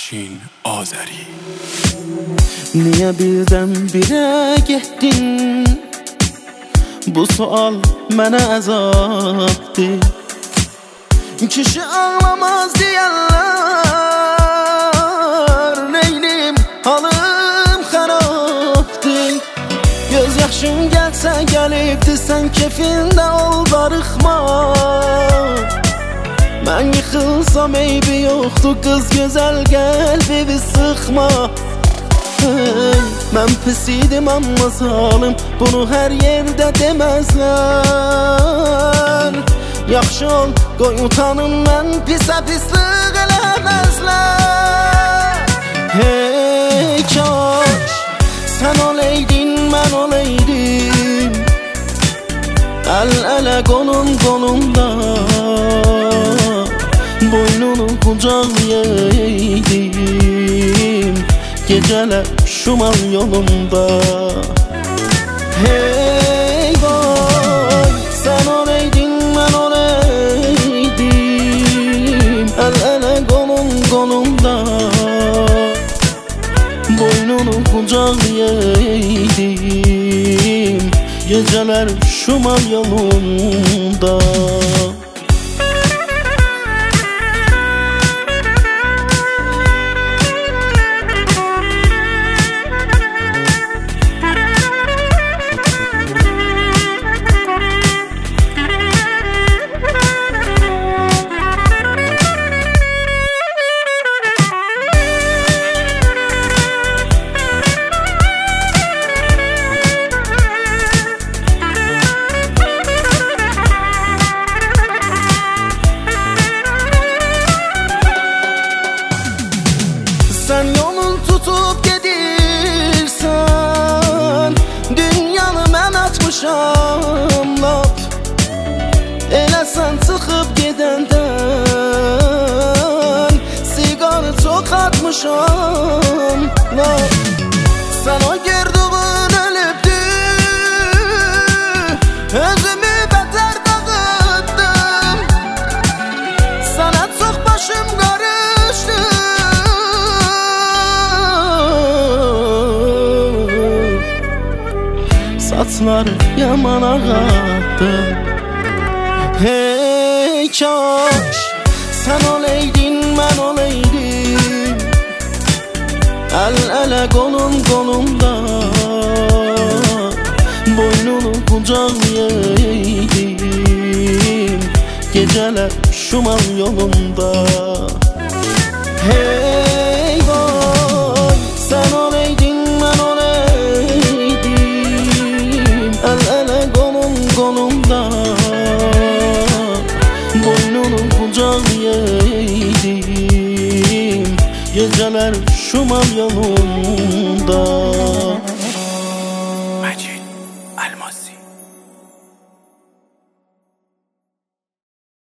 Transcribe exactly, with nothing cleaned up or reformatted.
Afşin Azəri. Niye birdən-birə getdin? Bu sual mənə əzabdır. Kişi ağlamaz deyərlər, neynim halım xarabdır. Göz yaşın gəlsə gəlibdir, sən kefində ol, darıxma. Mən yıxılsam eybi yoxdur, qız gözəl qəlbimi sıxma. Hey, mən pis idim amma zalım, bunu hər yerdə deməzlər. Yaxşı ol, qoy utanım, mən pisə pislik eləməzlər. Hey kaş, sən oleydin, mən oleydim, əl-ələ qolum qolumda, boynunu qucaqlayaydım, gecələr şumal yolunda. Hey boy, sən oleydin, mən oleydim, əl-ələ qolum qolumda, boynunu qucaqlayaydım, gecələr şumal yolunda. Sən yolun tutub gedirsən, dünyanı mən açmışam lap. Elə sən çıxıb gedəndən, siqarı çox atmışam lap. Sən o gördüğün ölübdür, özümü bətər dağıtdım. Sənə çox başım qarışdı, saçları yaman ağardı. Hey kaş, sən oleydin, mən oleydim, əl-ələ qolum qolumda, boynunu qucaqlayaydım, gecələr şumal yolunda. Hey boy, sən oleydin, mən oleydim, əl-ələ qolum qolumda, boynunu qucaqlayaydım, gecələr şumal yolunda.